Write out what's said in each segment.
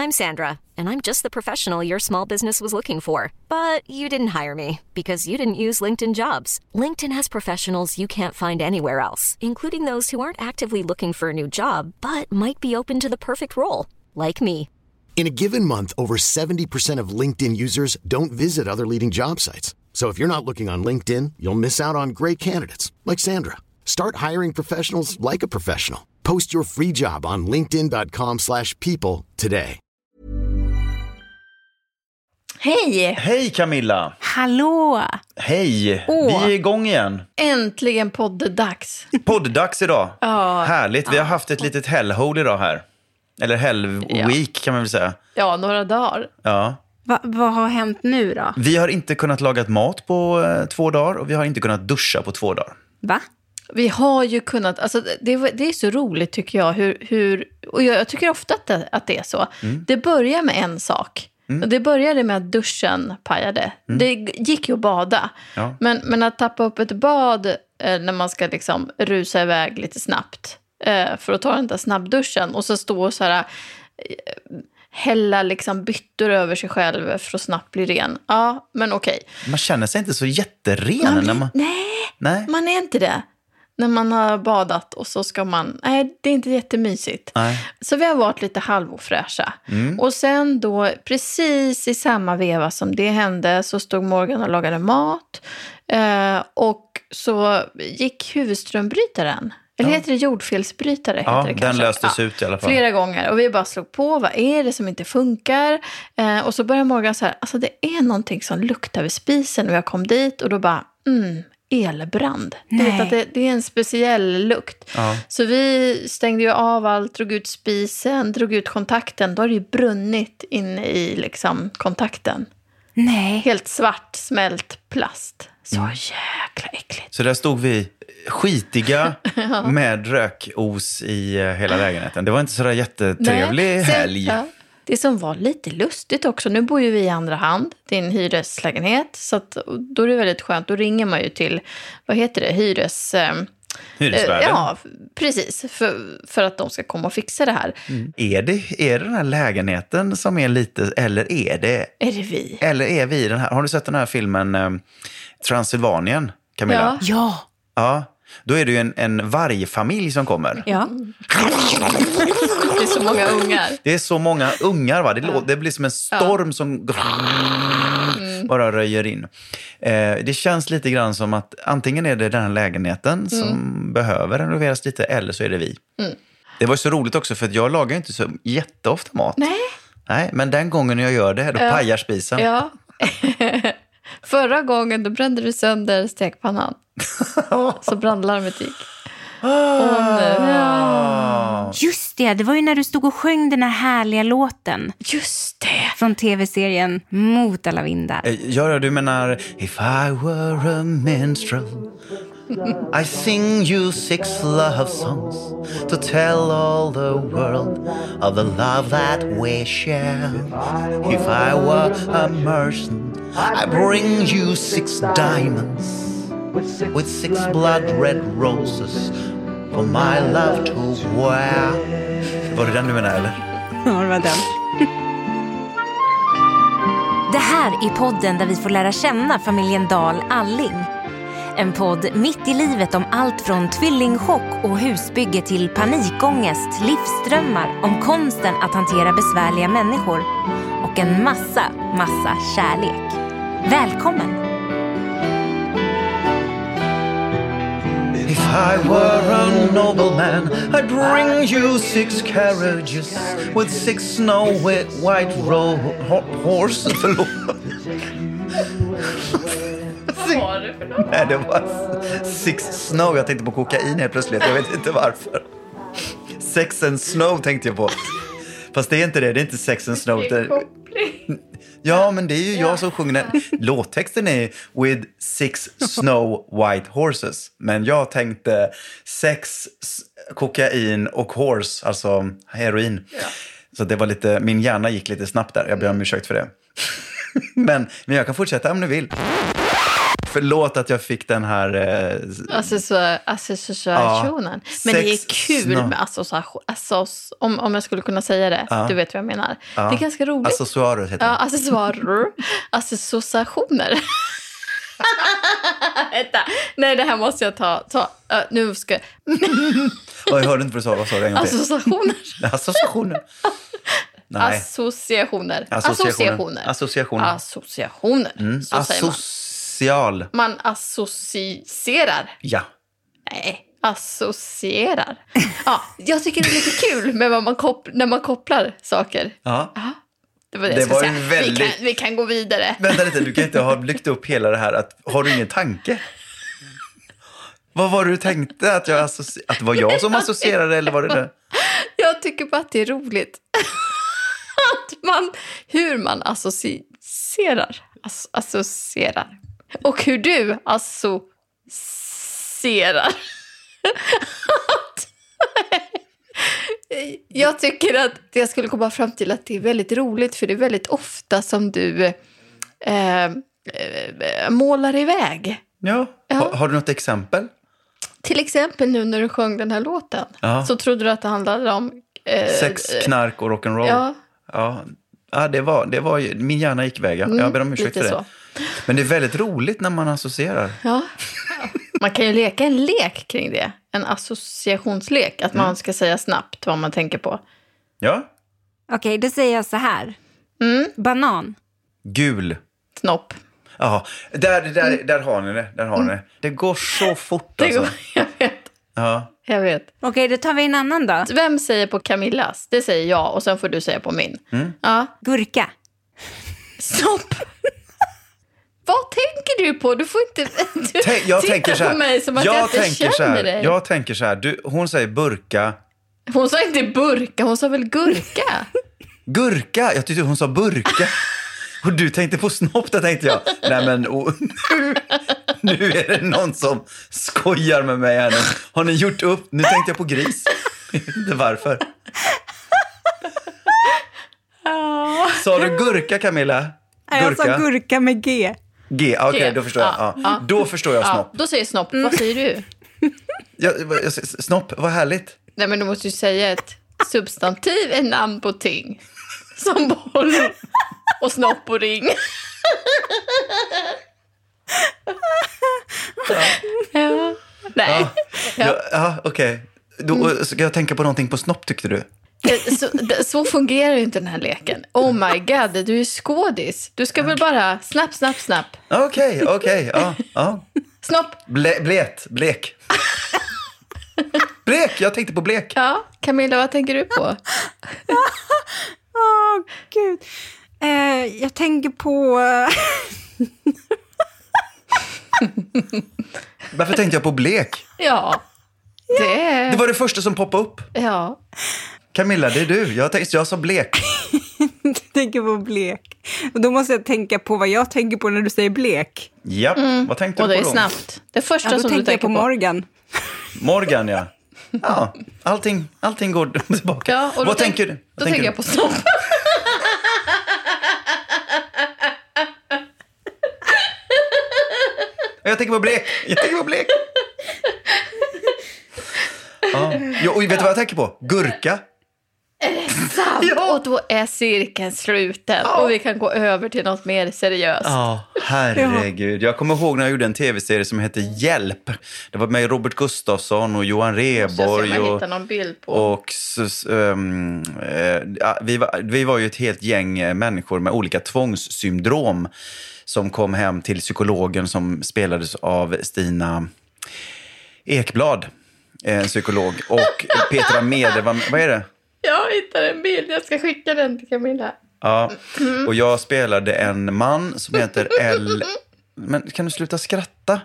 I'm Sandra, and I'm just the professional your small business was looking for. But you didn't hire me because you didn't use LinkedIn Jobs. LinkedIn has professionals you can't find anywhere else, including those who aren't actively looking for a new job, but might be open to the perfect role, like me. In a given month, over 70% of LinkedIn users don't visit other leading job sites. So if you're not looking on LinkedIn, you'll miss out on great candidates like Sandra. Start hiring professionals like a professional. Post your free job on linkedin.com/people today. Hej! Hej Camilla! Hallå! Hej! Vi är igång igen. Äntligen podddags. Podddags idag. Ja. Härligt. Vi har haft ett litet hellhole idag här. Eller hellweek kan man väl säga. Ja, några dagar. Ja. Vad har hänt nu då? Vi har inte kunnat laga mat på 2 dagar och vi har inte kunnat duscha på 2 dagar. Va? Vi har ju kunnat, alltså det är så roligt tycker jag, hur och jag tycker ofta att det är så. Det börjar med en sak. Och det började med att duschen pajade. Det gick ju att bada. Ja. Men att tappa upp ett bad när man ska liksom rusa iväg lite snabbt för att ta den där snabbduschen och så stå så här hälla liksom byttor över sig själv för att snabbt bli ren. Ja, men okej. Man känner sig inte så jätteren när man... Nej, man är inte det. När man har badat och så ska man... Nej, det är inte jättemysigt. Nej. Så vi har varit lite halvofräscha. Och sen då, precis i samma veva som det hände, så stod Morgan och lagade mat. Och så gick huvudströmbrytaren. Eller heter det jordfelsbrytare? Ja, heter det den löstes ut i alla fall. Flera gånger. Och vi bara slog på, vad är det som inte funkar? Och så började Morgan så här, alltså det är någonting som luktar vid spisen. Och jag kom dit och då bara, elbrand. Du vet att det är en speciell lukt. Ja. Så vi stängde ju av allt, drog ut spisen, drog ut kontakten. Då har det ju brunnit inne i liksom kontakten. Nej. Helt svart, smält plast. Så jäkla äckligt. Så där stod vi skitiga med rökos i hela lägenheten. Det var inte så där jättetrevlig helg. Ja. Det som var lite lustigt också, nu bor ju vi i andra hand, det är en hyreslägenhet, så att, då är det väldigt skönt, då ringer man ju till, vad heter det, hyresvärden. Ja, precis, för att de ska komma och fixa det här. Är det den här lägenheten som är lite, eller är det vi? Eller är vi den här, har du sett den här filmen Transylvanien, Camilla? Ja, då är det ju en vargfamilj som kommer. Ja. Det är så många ungar. Det är så många ungar, va? Det blir som en storm som bara röjer in. Det känns lite grann som att antingen är det den här lägenheten som behöver renoveras lite, eller så är det vi. Det var så roligt också, för att jag lagar inte så jätteofta mat. Nej, men den gången jag gör det, då pajar spisen. Ja. Förra gången då brände du sönder stekpannan. Så brandlarmet gick. Just det var ju när du stod och sjöng den här härliga låten. Just det. Från tv-serien Mot alla vindar. Ja, du menar If I were a minstrel I sing you 6 love songs to tell all the world of the love that we share. If I were a merchant I bring you 6 diamonds with 6 blood red roses for my love to wear. Var det den du menar, eller? Ja, det var den. Det här är podden där vi får lära känna familjen Dahl Alling. En podd mitt i livet om allt från tvillingchock och husbygge till panikångest, livsdrömmar, om konsten att hantera besvärliga människor och en massa kärlek. Välkommen! If I were a nobleman I'd bring you 6 carriages with 6 snow white horses. Nej, det var 6 snow. Jag tänkte på kokain helt plötsligt. Jag vet inte varför. 6 and snow tänkte jag på. Fast det är inte det. Det är inte 6 and snow. Ja, men det är ju jag som sjunger den. Låttexten är with 6 snow white horses. Men jag tänkte 6 kokain och horse, alltså heroin. Ja. Så det var lite, min hjärna gick lite snabbt där. Jag ber om ursäkt för det. men jag kan fortsätta om du vill. Förlåt att jag fick den här... Associationen. Men det är kul med association. Om jag skulle kunna säga det. Du vet vad jag menar. Det är ganska roligt. Accessoarer heter det. Ja, accessoarer. Associationer. Nej, det här måste jag ta. Nu ska... Jag hörde inte vad du sa. Vad sa du en gång till? Associationer. Nej. Associationer. Associationer. Så säger man. Social. Man associerar. Ja. Nej, associerar. Ja, jag tycker det är lite kul med när man kopplar saker. Ja. Det var det jag skulle säga. Väldigt... Vi kan gå vidare. Vänta lite, du kan inte ha byggt upp hela det här. Har du ingen tanke? Vad var det du tänkte? Att det var jag som associerade eller var det det? Jag tycker bara att det är roligt. Hur man associerar. Och hur du associerar. Jag tycker att jag skulle komma fram till att det är väldigt roligt. För det är väldigt ofta som du målar iväg. Ja. Har du något exempel? Till exempel nu när du sjöng den här låten. Ja. Så trodde du att det handlade om... sex, knark och rock'n'roll. Ja, det var ju, min hjärna gick iväg. Jag ber om ursäkt för det. Så. Men det är väldigt roligt när man associerar. Ja. Man kan ju leka en lek kring det. En associationslek. Att man ska säga snabbt vad man tänker på. Ja. Okej, då säger jag så här. Banan. Gul. Snopp. Ja, där har ni det. Där har ni det. Det går så fort alltså. Jag vet. Ja. Jag vet. Okej, då tar vi en annan då. Vem säger på Camillas? Det säger jag och sen får du säga på min. Ja. Gurka. Snopp. Vad tänker du på? Du får inte jag tänker så här, på mig som att jag inte känner dig. Jag tänker så här, hon säger burka. Hon sa inte burka, hon sa väl gurka? Gurka? Jag tyckte hon sa burka. Och du tänkte på snopp, där tänkte jag. Nej men, nu är det någon som skojar med mig här nu. Har ni gjort upp? Nu tänkte jag på gris. Jag vet inte varför. Sa du gurka, Camilla? Jag sa gurka med G. G, okej, då förstår jag. Ja. Då förstår jag snopp. Då säger snopp. Vad säger du? Snopp, vad härligt. Nej, men du måste ju säga ett substantiv, en namn på ting. Som boll och snopp och ring. Ja. Nej. Ja, okej. Då ska jag tänka på någonting på snopp, tyckte du? Så fungerar ju inte den här leken. Oh my god, du är skådis. Du ska väl bara snapp. Okej, ja. Snopp. Blek. Blek, jag tänkte på blek. Ja, Camilla, vad tänker du på? Gud. Jag tänker på... Varför tänkte jag på blek? Ja. Det var det första som poppade upp. Ja. Camilla, det är du. Jag sa blek. Jag tänker på blek. Och då måste jag tänka på vad jag tänker på när du säger blek. Ja, vad tänkte du på då? Och det är snabbt. Det första som du tänker på. Morgan. Morgan, ja. Ja, allting går tillbaka. Ja, och vad tänker du? Då tänker jag på snopp. Jag tänker på blek. Ja. Och vet du vad jag tänker på? Gurka. Är det sant? Ja. Och då är cirkeln sluten. Ja. Och vi kan gå över till något mer seriöst. Ja, herregud. Jag kommer ihåg när jag gjorde en tv-serie som hette Hjälp. Det var med Robert Gustafsson och Johan Rheborg. Jag hittar någon bild på. Och vi var ju ett helt gäng människor med olika tvångssyndrom som kom hem till psykologen som spelades av Stina Ekblad, en psykolog. Och Petra Mede, vad är det? Jag hittar en bild, jag ska skicka den till Camilla. Ja, och jag spelade en man som heter L... Men kan du sluta skratta?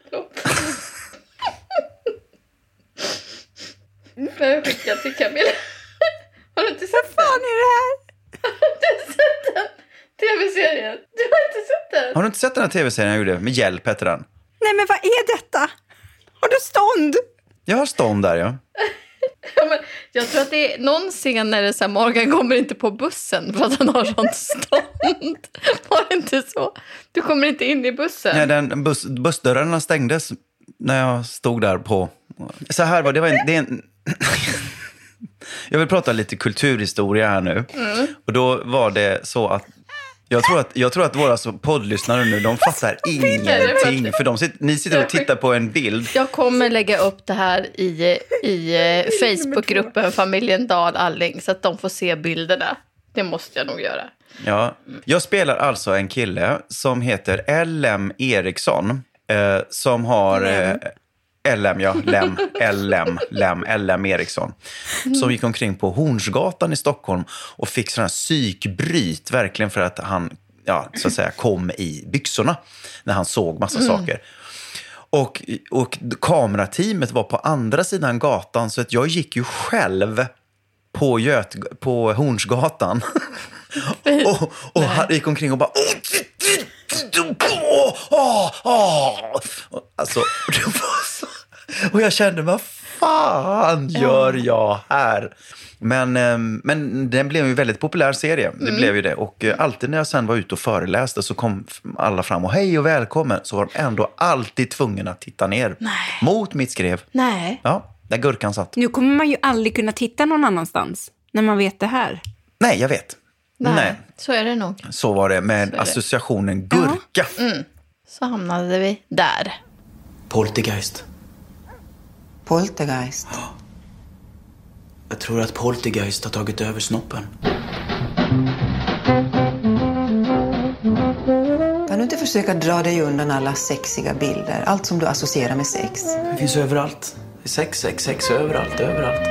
Jag skickar till Camilla. Har du inte sett vad fan är det här? Har du inte sett den tv-serien? Du har inte sett den? Har du inte sett den här tv-serien jag gjorde? Med Hjälp heter den. Nej, men vad är detta? Har du stånd? Jag har stånd där, ja. Ja, men Jag tror att det är någon scen när det så här, Morgan kommer inte på bussen för att han har sånt stånd. Var det inte så? Du kommer inte in i bussen. Nej, bussdörrarna stängdes när jag stod där på... Så här var det. Jag vill prata lite kulturhistoria här nu. Och då var det så att jag tror att våra poddlyssnare nu, de fattar ingenting. För ni sitter och tittar på en bild. Jag kommer lägga upp det här i Facebookgruppen Familjen Dahl Alling så att de får se bilderna. Det måste jag nog göra. Ja, jag spelar alltså en kille som heter LM Eriksson. Som har... LM Eriksson. Som gick omkring på Hornsgatan i Stockholm och fick sådana här psykbryt verkligen för att han, så att säga, kom i byxorna när han såg massa saker. Och kamerateamet var på andra sidan gatan, så att jag gick ju själv på Hornsgatan och han gick omkring och bara alltså, det var så. Och jag kände, vad fan gör jag här? Men den blev ju en väldigt populär serie. Det blev ju det. Och alltid när jag sen var ute och föreläste så kom alla fram och hej och välkommen. Så var de ändå alltid tvungna att titta ner. Nej. Mot mitt skrev. Nej. Ja, där gurkan satt. Nu kommer man ju aldrig kunna titta någon annanstans när man vet det här. Nej, jag vet. Nej. Så är det nog. Så var det med associationen gurka. Så hamnade vi där. Poltergeist. Poltergeist? Jag tror att Poltergeist har tagit över snoppen. Kan du inte försöka dra dig undan alla sexiga bilder? Allt som du associerar med sex. Det finns överallt. Sex överallt.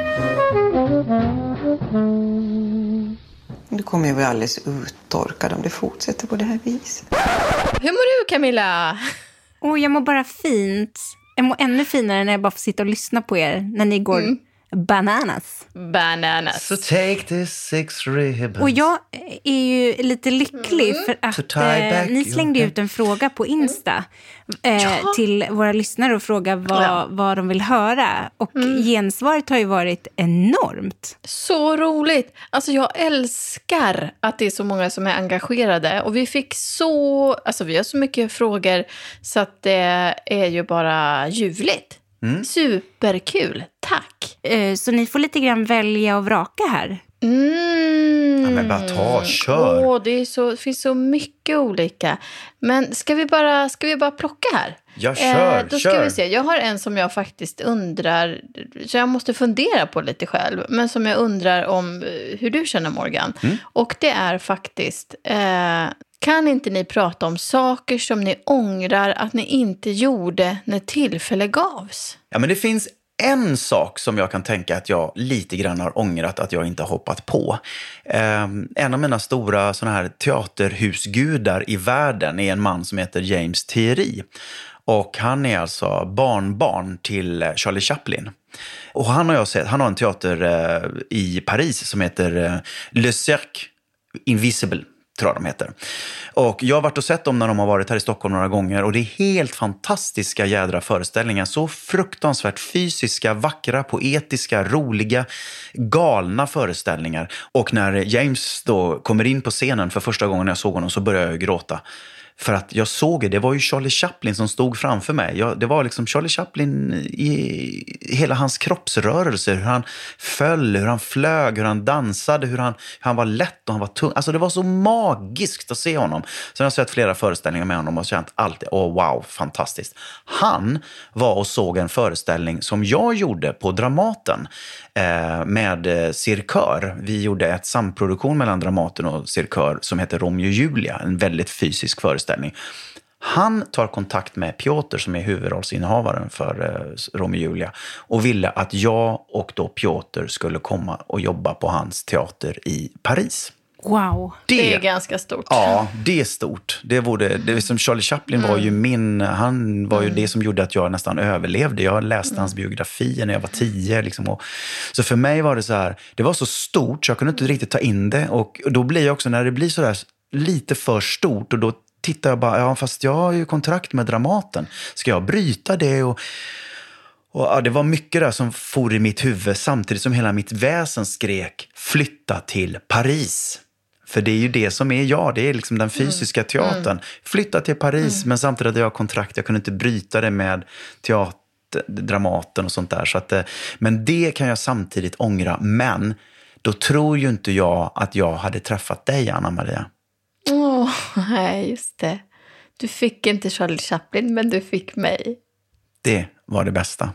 Du kommer ju bli alldeles uttorkad om du fortsätter på det här viset. Hur mår du, Camilla? Jag mår bara fint. Jag mår ännu finare när jag bara får sitta och lyssna på er när ni går bananas. Bananas. So take this 6 ribbons. Och jag är ju lite lycklig för att ni slängde ut en fråga på Insta till våra lyssnare och fråga vad de vill höra. Och gensvaret har ju varit enormt. Så roligt. Alltså jag älskar att det är så många som är engagerade. Och vi fick vi har så mycket frågor så att det är ju bara ljuvligt. Superkul, tack. Så ni får lite grann välja och vraka här. Ja, men bara kör. Det finns så mycket olika. Men ska vi bara plocka här? Ja, kör. Då ska vi se. Jag har en som jag faktiskt undrar, så jag måste fundera på lite själv, men som jag undrar om hur du känner, Morgan. Och det är faktiskt... kan inte ni prata om saker som ni ångrar att ni inte gjorde när tillfälle gavs? Ja, men det finns en sak som jag kan tänka att jag lite grann har ångrat att jag inte har hoppat på. En av mina stora såna här teaterhusgudar i världen är en man som heter James Thierry. Och han är alltså barnbarn till Charlie Chaplin. Och han har en teater i Paris som heter Le Cercle Invisible, tror jag de heter. Och jag har varit och sett dem när de har varit här i Stockholm några gånger. Och det är helt fantastiska jädra föreställningar. Så fruktansvärt fysiska, vackra, poetiska, roliga, galna föreställningar. Och när James då kommer in på scenen för första gången jag såg honom så började jag gråta. För att jag såg det var ju Charlie Chaplin som stod framför mig. Det var liksom Charlie Chaplin i hela hans kroppsrörelser. Hur han föll, hur han flög, hur han dansade, hur han var lätt och han var tung. Alltså det var så magiskt att se honom. Så jag har sett flera föreställningar med honom och känt alltid, wow, fantastiskt. Han var och såg en föreställning som jag gjorde på Dramaten med Cirkör. Vi gjorde ett samproduktion mellan Dramaten och Cirkör som heter Romeo och Julia. En väldigt fysisk föreställning. Han tar kontakt med Piotr som är huvudrollsinnehavaren för Romeo och Julia och ville att jag och då Piotr skulle komma och jobba på hans teater i Paris. Wow. Det är ganska stort. Ja, det är stort. Det som Charlie Chaplin var ju han var ju det som gjorde att jag nästan överlevde. Jag läste hans biografi när jag var 10 liksom, så för mig var det så här, det var så stort så jag kunde inte riktigt ta in det och då blir jag också när det blir så där lite för stort och då tittar jag bara, fast jag har ju kontrakt med Dramaten. Ska jag bryta det? Och det var mycket där som for i mitt huvud samtidigt som hela mitt väsen skrek flytta till Paris. För det är ju det som är jag, det är liksom den fysiska teatern. Flytta till Paris, men samtidigt hade jag kontrakt, jag kunde inte bryta det med Dramaten och sånt där. Så att, men det kan jag samtidigt ångra, men då tror ju inte jag att jag hade träffat dig, Anna-Maria. Nej, just det. Du fick inte Charlie Chaplin, men du fick mig. Det var det bästa.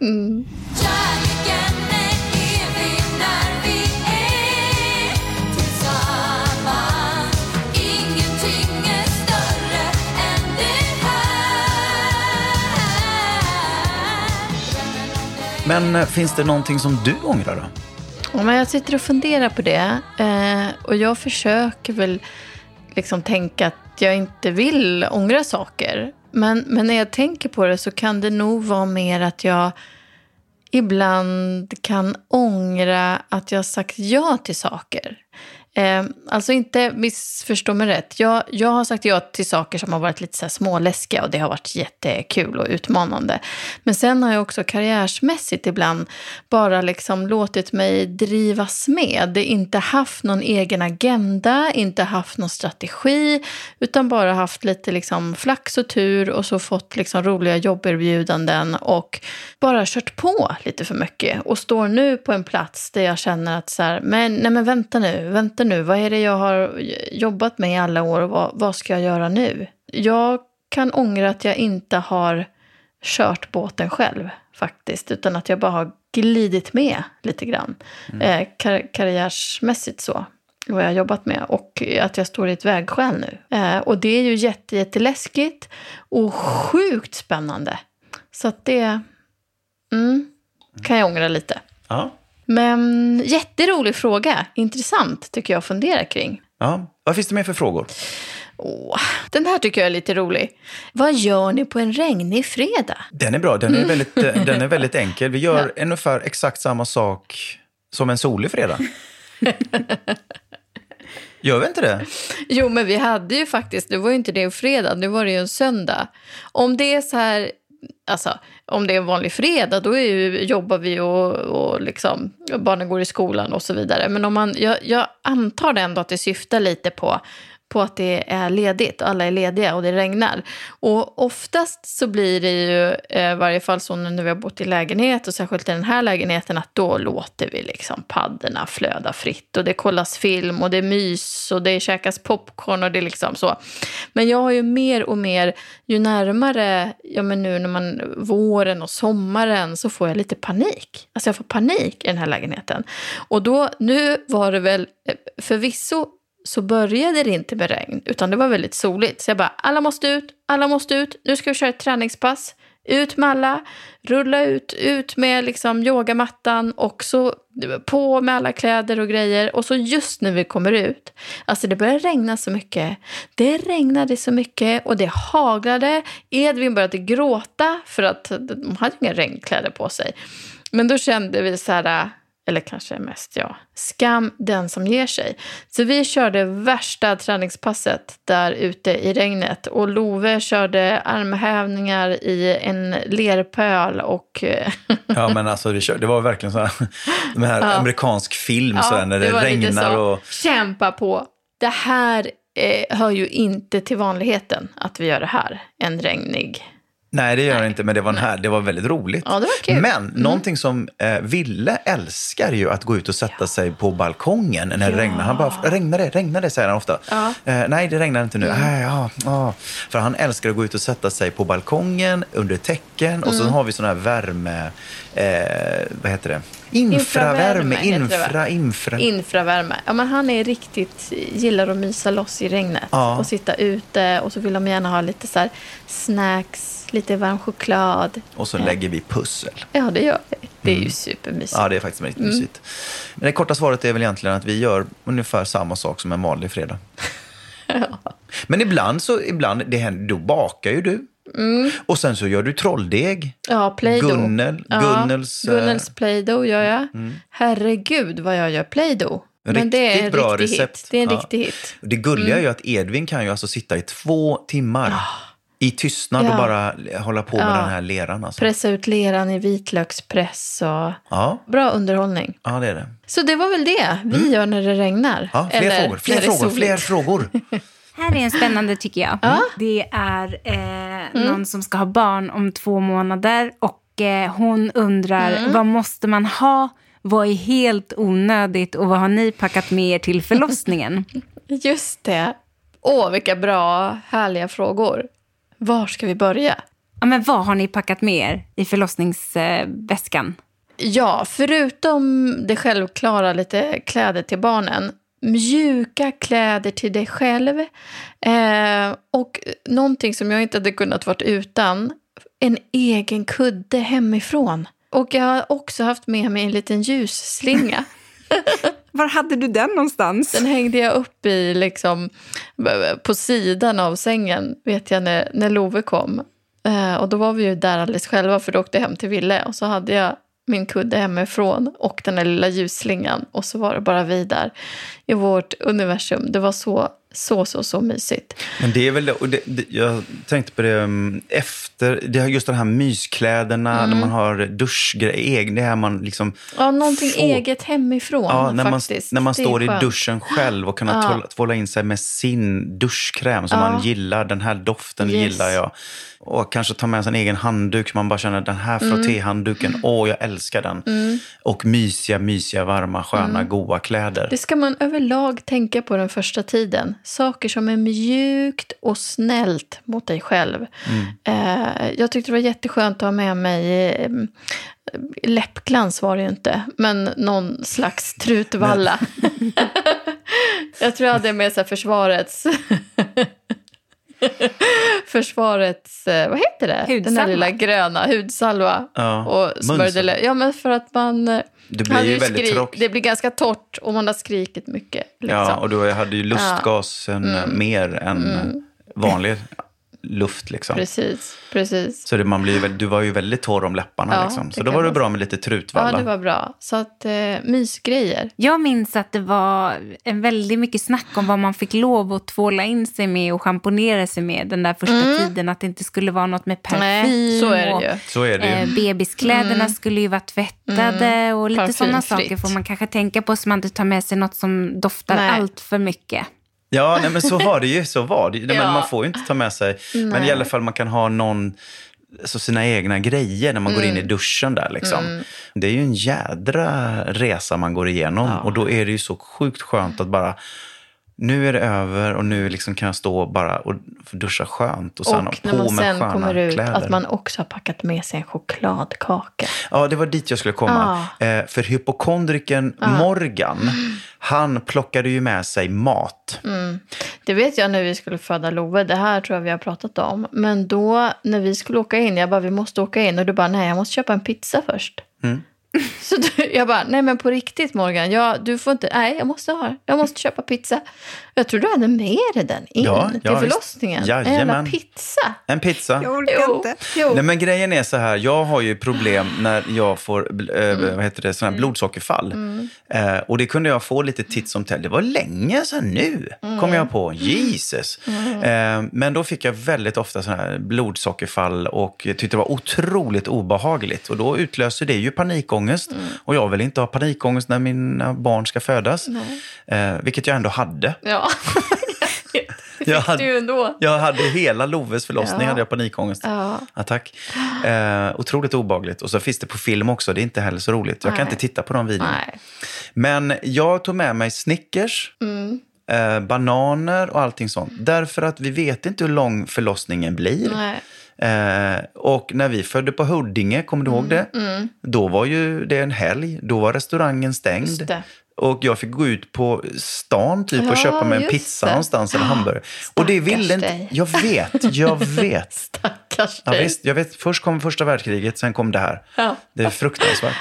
Men finns det någonting som du ångrar då? Ja, men jag sitter och funderar på det. Och jag försöker väl liksom tänka att jag inte vill ångra saker. Men när jag tänker på det så kan det nog vara mer att jag ibland kan ångra att jag sagt ja till saker. Alltså inte missförstå mig rätt. Jag har sagt ja till saker som har varit lite så här småläskiga och det har varit jättekul och utmanande. Men sen har jag också karriärsmässigt ibland bara liksom låtit mig drivas med. Inte haft någon egen agenda, inte haft någon strategi, utan bara haft lite liksom flax och tur och så fått liksom roliga jobberbjudanden och bara kört på lite för mycket. Och står nu på en plats där jag känner att så här, men vänta nu, vad är det jag har jobbat med i alla år och vad ska jag göra nu? Jag kan ångra att jag inte har kört båten själv faktiskt, utan att jag bara har glidit med lite grann. Karriärsmässigt så, vad jag har jobbat med, och att jag står i ett vägskäl nu. Och det är ju jätteläskigt och sjukt spännande. Så att det kan jag ångra lite. Ja. Men jätterolig fråga. Intressant tycker jag att fundera kring. Ja. Vad finns det mer för frågor? Den här tycker jag är lite rolig. Vad gör ni på en regnig fredag? Den är bra. Den är väldigt enkel. Vi gör ungefär exakt samma sak som en solig fredag. Gör vi inte det? Jo, men vi hade ju faktiskt, det var ju inte det en fredag, nu var det ju en söndag. Om det är så här, alltså om det är en vanlig fredag, då jobbar vi och liksom barnen går i skolan och så vidare. Men om jag antar ändå att det syftar lite på att det är ledigt, alla är lediga och det regnar. Och oftast så blir det ju, i varje fall så när vi har bott i lägenhet och särskilt i den här lägenheten, att då låter vi liksom padderna flöda fritt och det kollas film och det är mys och det käkas popcorn och det är liksom så. Men jag har ju mer och mer, ju närmare, men nu när man våren och sommaren, så får jag lite panik. Alltså jag får panik i den här lägenheten. Och då, nu var det väl förvisso, så började det inte med regn, utan det var väldigt soligt. Så jag bara, alla måste ut, nu ska vi köra ett träningspass. Ut med alla, rulla ut med liksom yogamattan och så på med alla kläder och grejer. Och så just när vi kommer ut, alltså det började regna så mycket. Det regnade så mycket och det haglade. Edvin började gråta för att de hade inga regnkläder på sig. Men då kände vi så här, eller kanske mest skam den som ger sig. Så vi körde värsta träningspasset där ute i regnet. Och Love körde armhävningar i en lerpöl och... Ja, men alltså det var verkligen så här, de här amerikansk film så här, när det regnar och... Kämpa på. Det här hör ju inte till vanligheten att vi gör det här. En regnig... Nej, det gör det inte, men det var väldigt roligt. Ja, det var kul. Men någonting som Ville älskar ju att gå ut och sätta sig på balkongen när det regnar. Han bara, regnar det, säger han ofta. Ja. Nej, det regnar inte nu. För han älskar att gå ut och sätta sig på balkongen under täcken. Och så har vi sån här värme, vad heter det? Infravärme. Ja, men han är riktigt, gillar att mysa loss i regnet. Ja. Och sitta ute, och så vill de gärna ha lite så här snacks, lite varm choklad. Och så lägger vi pussel. Ja, det gör vi. Det är ju supermysigt. Ja, det är faktiskt väldigt mysigt. Men det korta svaret är väl egentligen att vi gör ungefär samma sak som en vanlig fredag. Ja. Men ibland det händer, då bakar ju du. Och sen så gör du trolldeg. Ja, Play-Doh. Gunnels Play-Doh gör jag. Herregud vad jag gör Play-Doh. Men det är en bra recept. Hit. Det är en riktig hit. Det gulliga är ju att Edvin kan ju alltså sitta i 2 timmar I tystnad och bara hålla på med den här leran. Alltså. Pressa ut leran i vitlökspress och bra underhållning. Ja, det är det. Så det var väl det vi gör när det regnar. Ja, fler frågor. Här är en spännande tycker jag. Det är någon som ska ha barn om 2 månader och hon undrar vad måste man ha? Vad är helt onödigt och vad har ni packat med er till förlossningen? Just det. Vilka bra, härliga frågor. Var ska vi börja? Ja, men vad har ni packat med er i förlossningsväskan? Ja, förutom det självklara, lite kläder till barnen. Mjuka kläder till dig själv. Och någonting som jag inte hade kunnat varit utan. En egen kudde hemifrån. Och jag har också haft med mig en liten ljusslinga. Var hade du den någonstans? Den hängde jag upp i liksom, på sidan av sängen, vet jag, när Love kom. Och då var vi ju där alldeles själva för då åkte jag hem till Ville. Och så hade jag min kudde hemifrån och den där lilla ljusslingan. Och så var det bara vi där i vårt universum. Det var så mysigt. Men det är väl, och jag tänkte på det efter, det har just de här myskläderna, när man har duschgrejer, det här man liksom... Ja, någonting eget hemifrån faktiskt. När man står i duschen själv och kan tvåla in sig med sin duschkräm som man gillar, den här doften gillar jag. Och kanske ta med sig en egen handduk så man bara känner den här frottéhandduken, jag älskar den. Och mysiga, varma, sköna, goda kläder. Det ska man överlag tänka på den första tiden. Saker som är mjukt och snällt mot dig själv. Jag tyckte det var jätteskönt att ha med mig läppglans var det ju inte, men någon slags trutvalla. Jag tror jag hade med sig försvarets, vad heter det? Hudsalva. Den här lilla gröna hudsalva. Och smörjde, men för att man det blir ju väldigt tråkigt. Det blir ganska torrt om man har skrikit mycket. Liksom. Ja, och då hade ju lustgasen mer än vanlig luft liksom. Precis. Så du var ju väldigt torr om läpparna liksom. Så då var det bra med lite trutvalla. Ja, det var bra. Så att mysgrejer. Jag minns att det var en väldigt mycket snack om vad man fick lov att tvåla in sig med och schamponera sig med den där första tiden. Att det inte skulle vara något med parfym. Nej, så är det ju. Bebiskläderna skulle ju vara tvättade och lite sådana saker får man kanske tänka på så man inte tar med sig något som doftar allt för mycket. Ja, men så var det ju. Men man får ju inte ta med sig. Men i alla fall man kan ha sina egna grejer när man går in i duschen där liksom. Det är ju en jädra resa man går igenom. Och då är det ju så sjukt skönt att bara... Nu är det över och nu liksom kan jag stå bara och duscha skönt. Och sen när man sen kommer ut kläder. att man också har packat med sig en chokladkaka. Ja, det var dit jag skulle komma. För hypokondriken Morgan, han plockade ju med sig mat. Det vet jag när vi skulle föda Love. Det här tror jag vi har pratat om. Men då när vi skulle åka in, jag bara vi måste åka in. Och du bara nej, jag måste köpa en pizza först. Så jag bara, nej men på riktigt Morgan, du får inte, nej jag måste köpa pizza. Jag tror du hade med dig den in till förlossningen. En pizza. En pizza. Jag orkar inte. Nej men grejen är så här, jag har ju problem när jag får sån här blodsockerfall. Och det kunde jag få lite titt som täll. Det var länge sedan nu, kom jag på. Jesus. Men då fick jag väldigt ofta sån här blodsockerfall och tyckte det var otroligt obehagligt. Och då utlöser det ju panikångest. Och jag vill inte ha panikångest när mina barn ska födas. Vilket jag ändå hade. Ja. Jag hade hela Loves förlossning, hade jag panikångest. Attack. Otroligt obehagligt. Och så finns det på film också, det är inte heller så roligt. Jag kan inte titta på de videorna. Men jag tog med mig Snickers, bananer och allting sånt. Därför att vi vet inte hur lång förlossningen blir. Och när vi födde på Huddinge, kommer du ihåg det? Då var ju det en helg. Då var restaurangen stängd. Och jag fick gå ut på stan typ och köpa mig en pizza någonstans eller hamburgare. Och det ville inte... Jag vet. Stackars ja, visst, jag vet. Först kom första världskriget, sen kom det här. Det är fruktansvärt.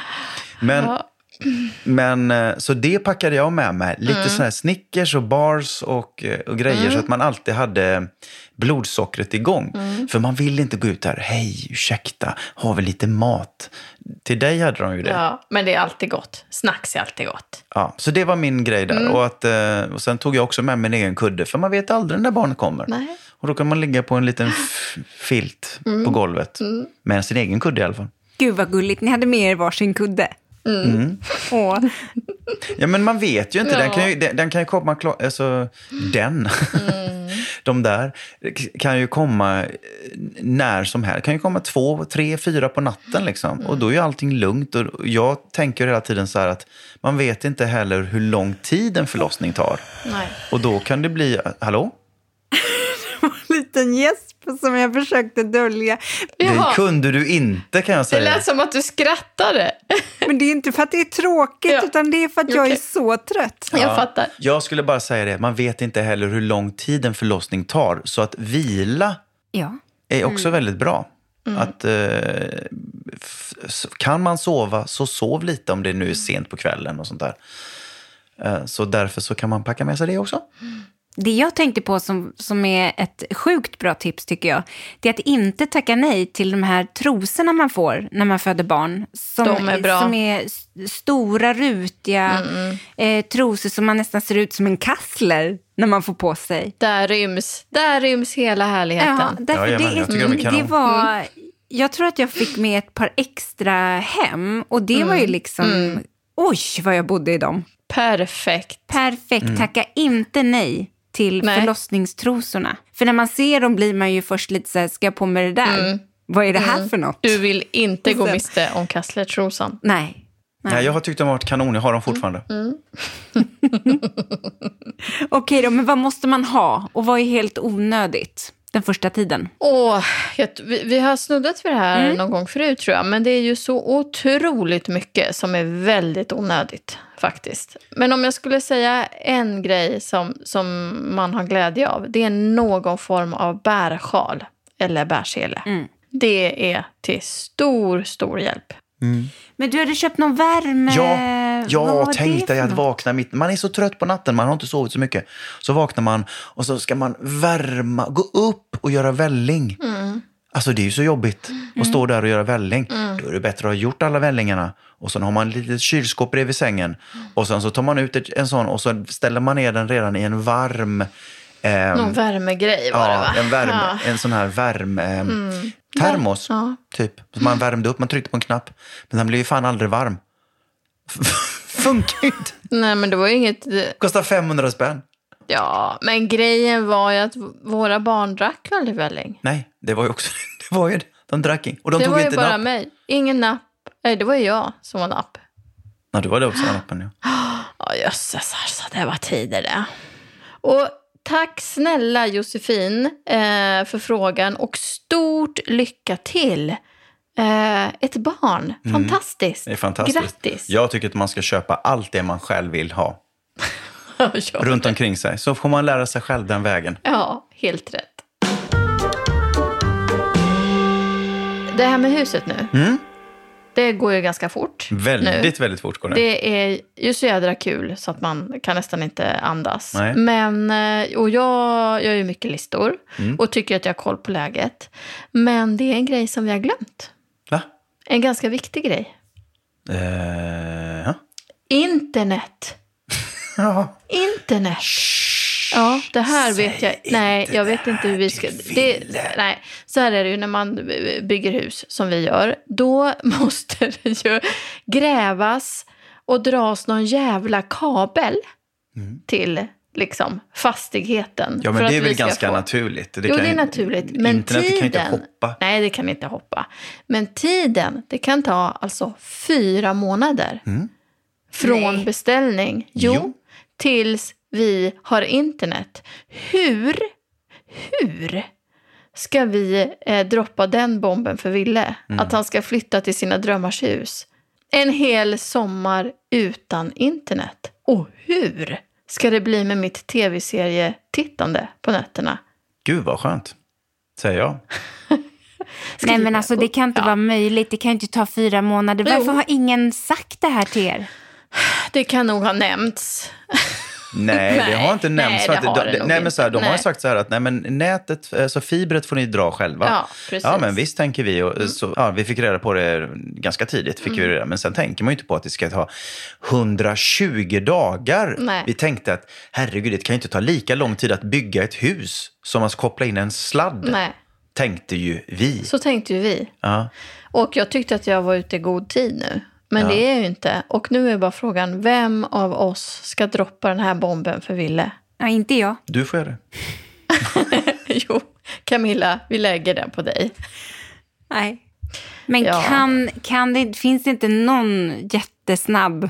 Men så det packade jag med mig. Lite sån här Snickers och bars och grejer så att man alltid hade blodsockret igång. För man vill inte gå ut här. Hej, ursäkta, har vi lite mat? Till dig hade de ju det. Ja, men det är alltid gott. Snacks är alltid gott. Ja, så det var min grej där. Och sen tog jag också med min egen kudde. För man vet aldrig när barnet kommer. Nej. Och då kan man ligga på en liten filt på golvet. Med sin egen kudde i alla fall. Gud vad gulligt, ni hade med er varsin kudde. Åh. Ja, men man vet ju inte. Den kan ju komma... Alltså, de där kan ju komma när som helst. Kan ju komma 2, 3, 4 på natten liksom. Och då är ju allting lugnt. Och jag tänker hela tiden så här att man vet inte heller hur lång tid en förlossning tar. Nej. Och då kan det bli... Hallå? En liten gäsp som jag försökte dölja. Det kunde du inte, kan jag säga. Det lät som att du skrattade. Men det är inte för att det är tråkigt, utan det är för att jag är så trött. Jag fattar. Jag skulle bara säga det. Man vet inte heller hur lång tid en förlossning tar. Så att vila är också väldigt bra. Att kan man sova, så sov lite om det nu är sent på kvällen och sånt där. Så därför så kan man packa med sig det också. Det jag tänkte på som är ett sjukt bra tips tycker jag, det är att inte tacka nej till de här trosorna man får när man föder barn. De är bra. Som är stora, rutiga trosor som man nästan ser ut som en kassler när man får på sig. Där ryms hela härligheten. Ja, därför det var... Jag tror att jag fick med ett par extra hem och det var ju liksom... Oj, vad jag bodde i dem. Perfekt. Tacka inte nej till förlossningstrosorna. För när man ser dem blir man ju först lite så här, ska jag på med det där? Vad är det här för något? Du vill inte gå miste om kasslertrosan. Nej. Jag har tyckt de har varit kanon, jag har dem fortfarande. Okej då, men vad måste man ha? Och vad är helt onödigt den första tiden? Vi har snuddat vid det här någon gång förut tror jag. Men det är ju så otroligt mycket som är väldigt onödigt faktiskt. Men om jag skulle säga en grej som man har glädje av. Det är någon form av bärsjal eller bärsele. Det är till stor hjälp. Men du hade köpt någon värme... Ja, tänk dig att vakna mitt... Man är så trött på natten, man har inte sovit så mycket. Så vaknar man och så ska man gå upp och göra välling. Alltså det är ju så jobbigt att stå där och göra välling. Då är det bättre att ha gjort alla vällingarna. Och sen har man ett litet kylskåp bredvid sängen. Och sen så tar man ut en sån och så ställer man ner den redan i en varm... någon värmegrej var det va? En sån här värme... termos, typ. Så man värmde upp, man tryckte på en knapp. Men den blev ju fan aldrig varm. Funkar inte. Nej, men det var ju inget... Kostar 500 spänn. Ja, men grejen var ju att våra barn drack aldrig välling. Nej, det var ju också... Det var ju det. De drack inte. Och de det tog var ju inte bara napp. mig. Ingen napp. Nej, det var ju jag som var napp. Ja, du var det också, nappen, ja. Ja, jösses, alltså, det var tider det. Och tack snälla Josefin för frågan. Och stort lycka till. Ett barn. Fantastiskt. Det är fantastiskt. Grattis. Jag tycker att man ska köpa allt det man själv vill ha. Runt omkring sig. Så får man lära sig själv den vägen. Ja, helt rätt. Det här med huset nu. Det går ju ganska fort. Väldigt fort går det. Det är ju så jädra kul så att man kan nästan inte andas. Nej. Men, och jag gör ju mycket listor och tycker att jag har koll på läget. Men det är en grej som vi har glömt. Va? En ganska viktig grej. Ja. Internet. Ja. Internet. Ja, det här vet jag. Nej, jag vet inte hur vi ska... Nej, så här är det ju när man bygger hus som vi gör. Då måste det ju grävas och dras någon jävla kabel till liksom fastigheten. Ja, men det är väl ganska naturligt. Det är naturligt. Men internet tiden... kan inte hoppa. Nej, det kan inte hoppa. Men tiden, det kan ta alltså 4 månader. Från beställning. Jo, tills vi har internet. Hur ska vi droppa den bomben för Ville? Att han ska flytta till sina drömmars hus. En hel sommar utan internet. Och hur ska det bli med mitt tv-serietittande på nätterna? Gud vad skönt, säger jag. Nej, men alltså det kan inte vara möjligt. Det kan inte ta 4 månader. Varför har ingen sagt det här till er? Det kan nog ha nämnts. Nej, det har inte nämnts. Nej, De har ju sagt så här att nej, men nätet, alltså fibret får ni dra själva. Ja, precis. Ja, men visst tänker vi. Och, vi fick reda på det ganska tidigt. Fick vi det, men sen tänker man ju inte på att det ska ta 120 dagar. Nej. Vi tänkte att herregud, det kan ju inte ta lika lång tid att bygga ett hus som att koppla in en sladd. Nej. Tänkte ju vi. Så tänkte ju vi. Ja. Och jag tyckte att jag var ute i god tid nu. Men det är ju inte. Och nu är bara frågan, vem av oss ska droppa den här bomben för Ville? Ja, inte jag. Du får göra det. Jo, Camilla, vi lägger den på dig. Nej. Men finns det inte någon jättesnabb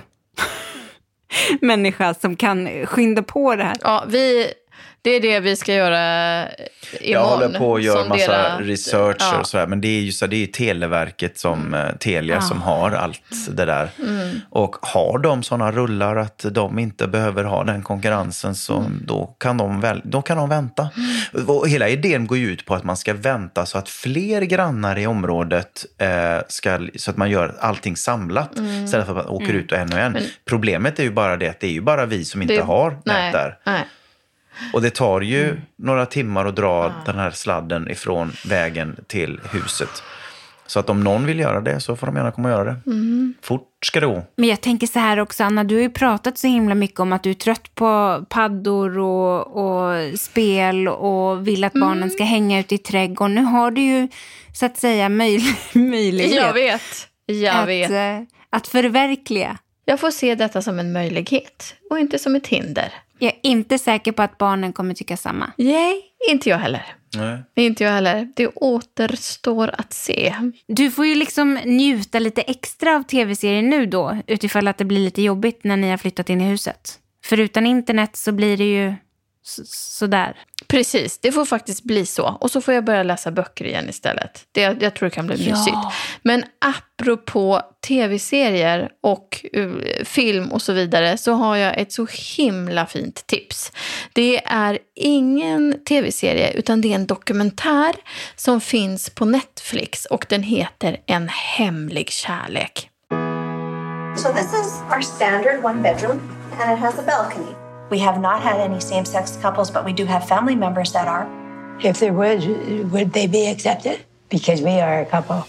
människa som kan skynda på det här? Ja, det är det vi ska göra imorgon. Jag håller på att göra massa research ja. och sådär. Men det är ju så, det är Televerket som Telia som har allt det där. Och har de sådana rullar att de inte behöver ha den konkurrensen, så då kan de vänta. Och hela idén går ju ut på att man ska vänta så att fler grannar i området så att man gör allting samlat istället för att man åker ut och en. Men problemet är ju bara det att det är ju bara vi som inte har nät där. Nej. Och det tar ju några timmar att dra den här sladden ifrån vägen till huset. Så att om någon vill göra det så får de gärna komma och göra det. Fort ska det gå. Men jag tänker så här också, Anna, du har ju pratat så himla mycket om att du är trött på paddor och spel och vill att barnen ska hänga ut i trädgården. Nu har du ju så att säga möjlighet. Jag vet. Att förverkliga. Jag får se detta som en möjlighet och inte som ett hinder. Jag är inte säker på att barnen kommer tycka samma. Nej, inte jag heller. Nej. Inte jag heller. Det återstår att se. Du får ju liksom njuta lite extra av tv-serien nu då, utifall att det blir lite jobbigt när ni har flyttat in i huset. För utan internet så blir det ju sådär. Precis, det får faktiskt bli så. Och så får jag börja läsa böcker igen istället. Jag tror det kan bli mysigt. Men apropå tv-serier och film och så vidare, så har jag ett så himla fint tips. Det är ingen tv-serie utan det är en dokumentär som finns på Netflix och den heter En hemlig kärlek. So this is our standard one bedroom and it has a balcony. We have not had any same-sex couples, but we do have family members that are. If there was, would they be accepted? Because we are a couple.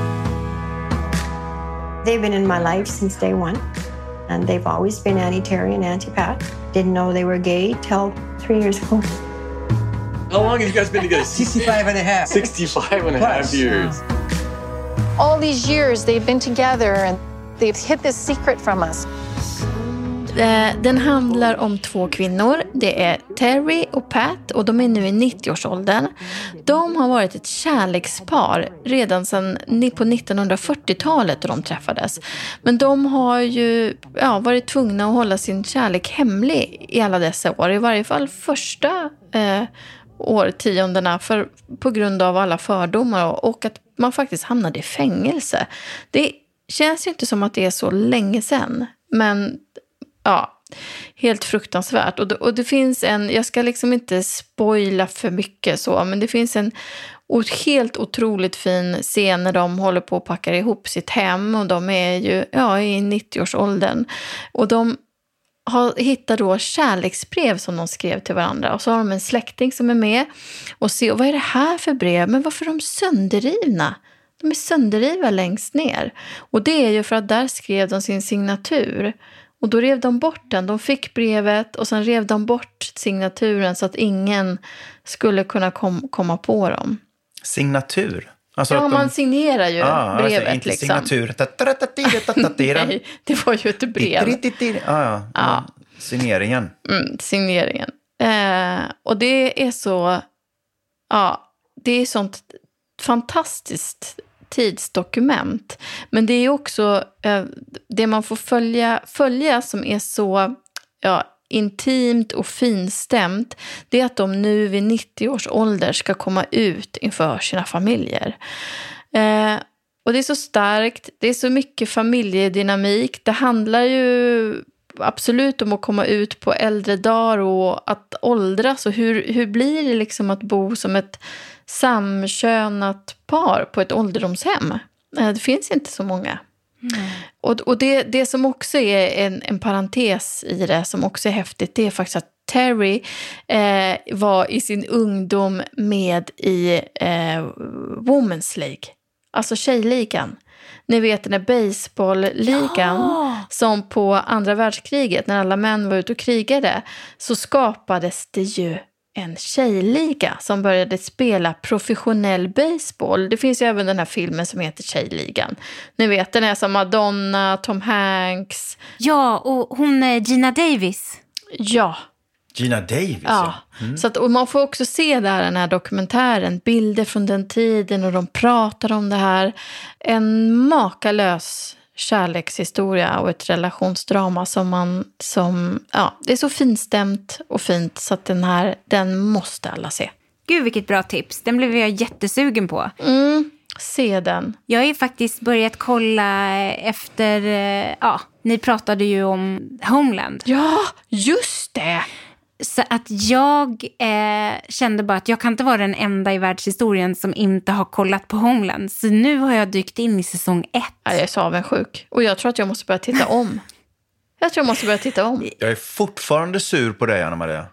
They've been in my life since day one, and they've always been anti-Terry and anti-Pat. Didn't know they were gay till 3 years ago. How long have you guys been together? 65 and a half. 65 and a half years. All these years they've been together and they've hid this secret from us. Den handlar om 2 kvinnor. Det är Terry och Pat och de är nu i 90-årsåldern. De har varit ett kärlekspar redan sedan på 1940-talet då de träffades. Men de har ju varit tvungna att hålla sin kärlek hemlig i alla dessa år. I varje fall första årtiondena på grund av alla fördomar och att man faktiskt hamnade i fängelse. Det känns ju inte som att det är så länge sedan, men helt fruktansvärt. Och det finns jag ska liksom inte spoila för mycket så, men det finns en helt otroligt fin scen när de håller på att packa ihop sitt hem och de är ju i 90-årsåldern. Och de hittar då kärleksbrev som de skrev till varandra och så har de en släkting som är med och ser, vad är det här för brev? Men varför är de sönderrivna? De är sönderrivna längst ner. Och det är ju för att där skrev de sin signatur. Och då rev de bort den. De fick brevet och sen rev de bort signaturen så att ingen skulle kunna komma på dem. Signatur? Alltså man signerar ju brevet. Inte liksom. Signatur. Nej, det var ju ett brev. Signeringen. Signeringen. Och det är så... det är sånt fantastiskt tidsdokument. Men det är också det man får följa som är så intimt och finstämt, det är att de nu vid 90 års ålder ska komma ut inför sina familjer. Och det är så starkt, det är så mycket familjedynamik. Det handlar ju absolut om att komma ut på äldre dagar och att åldras. Och hur blir det liksom att bo som ett samkönat par på ett ålderdomshem? Det finns inte så många. Och det som också är en parentes i det, som också är häftigt, det är faktiskt att Terry var i sin ungdom med i Women's League. Alltså tjejligan. Ni vet den här baseballligan som på andra världskriget, när alla män var ute och krigade, så skapades det ju en tjejliga som började spela professionell baseball. Det finns ju även den här filmen som heter Tjejligan. Ni vet, den är som Madonna, Tom Hanks. Ja, och hon är Gina Davis. Ja. Gina Davis, ja. Så att, och man får också se där den här dokumentären, bilder från den tiden och de pratar om det här. En makalös kärlekshistoria och ett relationsdrama som det är så finstämt och fint så att den måste alla se. Gud, vilket bra tips. Den blev jag jättesugen på. Se den. Jag har ju faktiskt börjat kolla efter, ni pratade ju om Homeland. Ja, just det! Så att jag kände bara att jag kan inte vara den enda i världshistorien som inte har kollat på Homeland. Så nu har jag dykt in i säsong 1. Ja, jag är så avundsjuk. Och jag tror att jag måste börja titta om. Jag är fortfarande sur på dig, Anna Maria.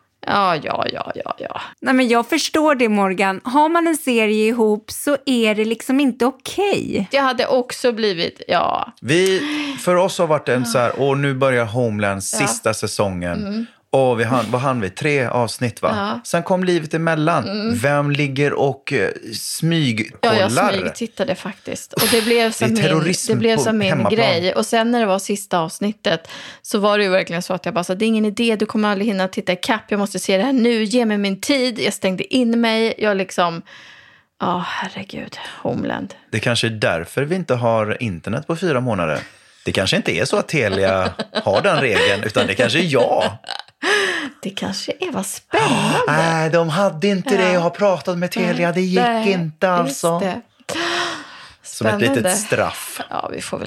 Ja. Nej, men jag förstår det, Morgan. Har man en serie ihop så är det liksom inte okej. Jag hade också blivit, För oss har varit en så här, nu börjar Homeland sista säsongen. Och vad hann vi? 3 avsnitt, va? Ja. Sen kom livet emellan. Vem ligger och smygkollar? Ja, jag smygtittade faktiskt. Och det blev som min grej. Och sen när det var sista avsnittet så var det ju verkligen så att jag bara sa, det är ingen idé, du kommer aldrig hinna titta ikapp. Jag måste se det här nu, ge mig min tid. Jag stängde in mig. Jag liksom, herregud, Homeland. Det kanske är därför vi inte har internet på 4 månader. Det kanske inte är så att Telia har den regeln, utan det kanske är jag. Det kanske är vad spännande. Nej, de hade inte det. Jag har pratat med Telia. Det gick inte alltså. Det. Som ett litet straff. Ja, vi får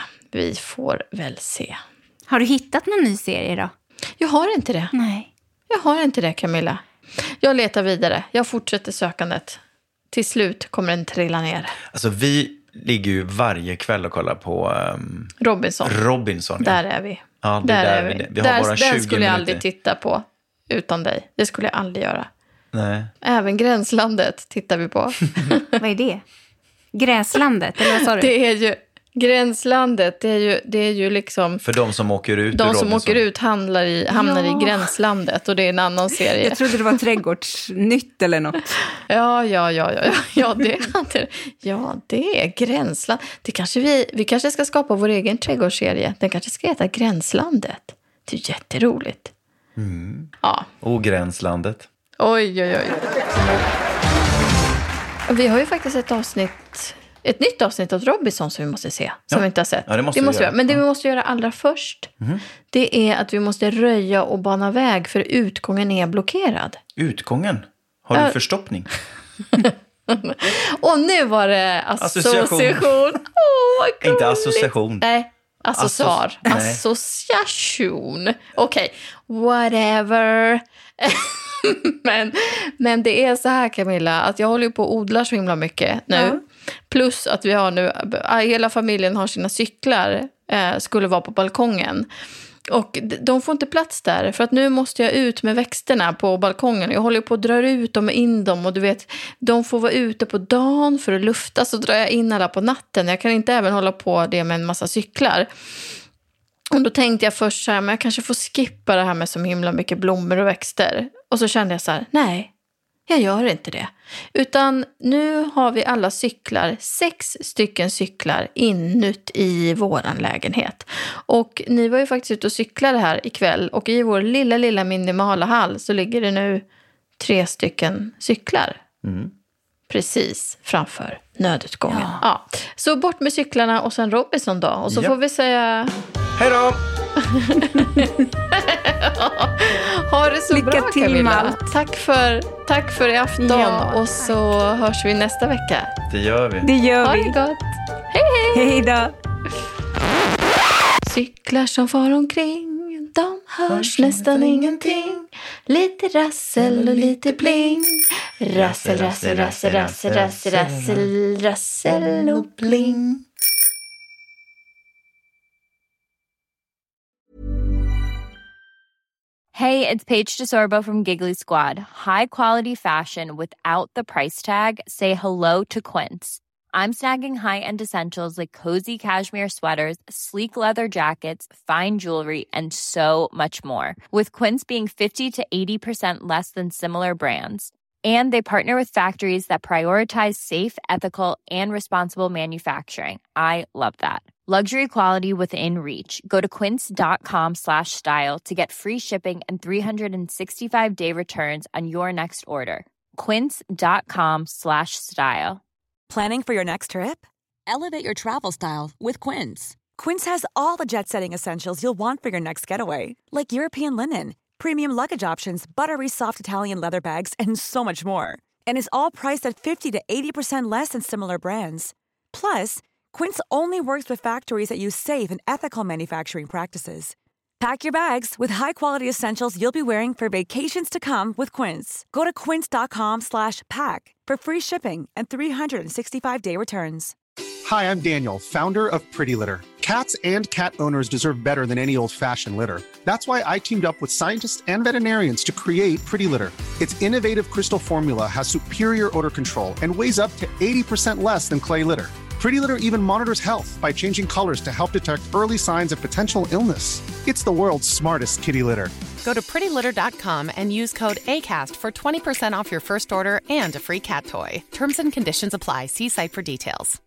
väl se. Har du hittat någon ny serie då? Jag har inte det. Nej. Jag har inte det, Camilla. Jag letar vidare. Jag fortsätter sökandet. Till slut kommer den trilla ner. Alltså vi ligger ju varje kväll och kollar på Robinson. Där är vi. Ja, det är där vi har bara 20 Den skulle jag minuter. aldrig titta på utan dig. Det skulle jag aldrig göra. Nej. Även Gränslandet tittar vi på. Vad är det? Gräslandet, eller vad sa du? Det är ju Gränslandet, det är ju liksom... För de som åker ut. De som åker ut hamnar i Gränslandet, och det är en annan serie. Jag trodde det var Trädgårdsnytt eller något. Ja, det är Gränsland. Vi kanske ska skapa vår egen trädgårdsserie. Den kanske ska heta Gränslandet. Det är jätteroligt. Ja. Och Gränslandet. Oj. Vi har ju faktiskt ett nytt avsnitt av Robinson som vi måste se, som vi inte har sett. Ja, det måste vi göra. Men det vi måste göra allra först, det är att vi måste röja och bana väg, för utgången är blockerad. Utgången? Har du förstoppning? Och nu var det association. Inte association. Nej, association. Okej, whatever. Men det är så här, Camilla, att jag håller på att odla så himla mycket nu. Ja. Plus att vi har nu, hela familjen har sina cyklar, skulle vara på balkongen. Och de får inte plats där, för att nu måste jag ut med växterna på balkongen. Jag håller på att dra ut dem och in dem, och du vet, de får vara ute på dagen för att lufta, så drar jag in alla på natten. Jag kan inte även hålla på det med en massa cyklar. Och då tänkte jag först så här, men jag kanske får skippa det här med så himla mycket blommor och växter. Och så kände jag så här, nej, jag gör inte det. Utan nu har vi alla cyklar, 6 stycken cyklar inuti våran lägenhet. Och ni var ju faktiskt ute och cyklade här ikväll. Och i vår lilla minimala hall så ligger det nu 3 stycken cyklar. Precis framför nödutgången. Ja. Så bort med cyklarna och sen Robinson då. Och så får vi säga... Hej då! Ha det så lycka bra, till, Camilla. Tack för i afton. Ja, och så hörs vi nästa vecka. Det gör vi. Ha det gott. Hej. Hej då. Cyklar som far omkring, de hörs nästan ingenting. Lite rassel och lite pling. Rassel, rassel, rassel, rassel, rassel, rassel, rassel och pling. Hey, it's Paige DeSorbo from Giggly Squad. High quality fashion without the price tag. Say hello to Quince. I'm snagging high-end essentials like cozy cashmere sweaters, sleek leather jackets, fine jewelry, and so much more. With Quince being 50 to 80% less than similar brands. And they partner with factories that prioritize safe, ethical, and responsible manufacturing. I love that. Luxury quality within reach. Go to quince.com/style to get free shipping and 365-day returns on your next order. Quince.com/style. Planning for your next trip? Elevate your travel style with Quince. Quince has all the jet-setting essentials you'll want for your next getaway, like European linen, premium luggage options, buttery soft Italian leather bags, and so much more. And is all priced at 50 to 80% less than similar brands. Plus, Quince only works with factories that use safe and ethical manufacturing practices. Pack your bags with high-quality essentials you'll be wearing for vacations to come with Quince. Go to quince.com/pack for free shipping and 365-day returns. Hi, I'm Daniel, founder of Pretty Litter. Cats and cat owners deserve better than any old-fashioned litter. That's why I teamed up with scientists and veterinarians to create Pretty Litter. Its innovative crystal formula has superior odor control and weighs up to 80% less than clay litter. Pretty Litter even monitors health by changing colors to help detect early signs of potential illness. It's the world's smartest kitty litter. Go to prettylitter.com and use code ACAST for 20% off your first order and a free cat toy. Terms and conditions apply. See site for details.